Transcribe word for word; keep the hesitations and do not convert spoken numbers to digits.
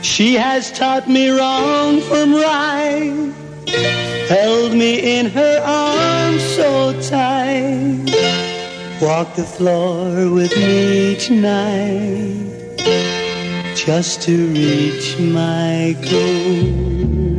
She has taught me wrong from right, held me in her arms so tight, walked the floor with me each night, just to reach my goal.